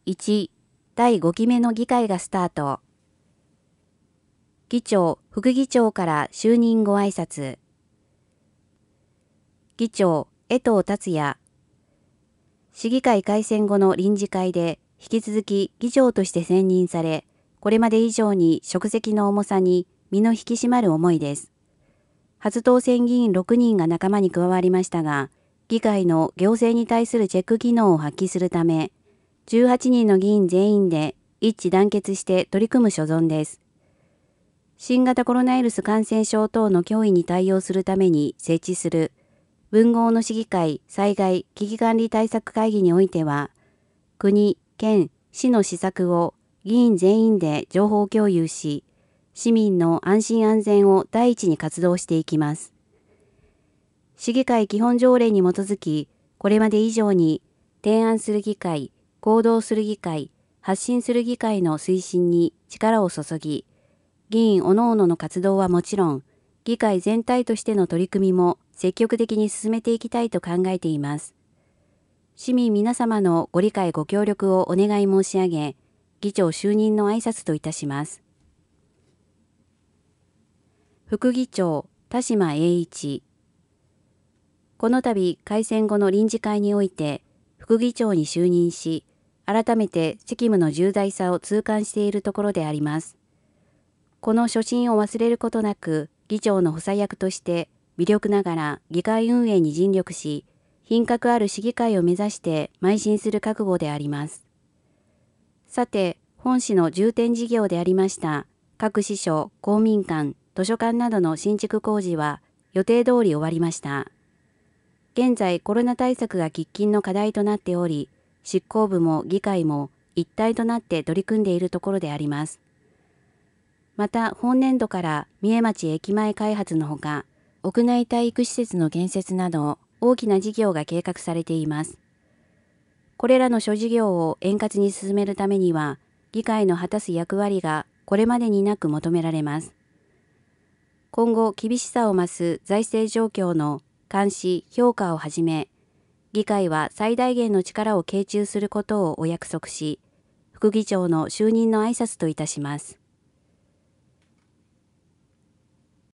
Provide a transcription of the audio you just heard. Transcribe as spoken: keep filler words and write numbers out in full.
いち、だいごきめの議会がスタート。議長、副議長から就任ご挨拶。議長、江藤達也。市議会改選後の臨時会で引き続き議長として選任され、これまで以上に職責の重さに身の引き締まる思いです。初当選議員ろくにんが仲間に加わりましたが、議会の行政に対するチェック機能を発揮するため、じゅうはちにんの議員全員で一致団結して取り組む所存です。新型コロナウイルス感染症等の脅威に対応するために設置する文豪の市議会災害危機管理対策会議においては、国、県、市の施策を議員全員で情報共有し、市民の安心安全を第一に活動していきます。市議会基本条例に基づき、これまで以上に提案する議会、行動する議会、発信する議会の推進に力を注ぎ、議員各々の活動はもちろん、議会全体としての取り組みも積極的に進めていきたいと考えています。市民皆様のご理解ご協力をお願い申し上げ、議長就任の挨拶といたします。副議長、田島栄一。この度改選後の臨時会において、副議長に就任し、改めて責務の重大さを痛感しているところであります。この初心を忘れることなく、議長の補佐役として微力ながら議会運営に尽力し、品格ある市議会を目指して邁進する覚悟であります。さて、本市の重点事業でありました各支所、公民館、図書館などの新築工事は予定通り終わりました。現在コロナ対策が喫緊の課題となっており、執行部も議会も一体となって取り組んでいるところであります。また本年度から三重町駅前開発のほか、屋内体育施設の建設など大きな事業が計画されています。これらの諸事業を円滑に進めるためには、議会の果たす役割がこれまでになく求められます。今後厳しさを増す財政状況の監視・評価をはじめ、議会は最大限の力を傾注することをお約束し、副議長の就任の挨拶といたします。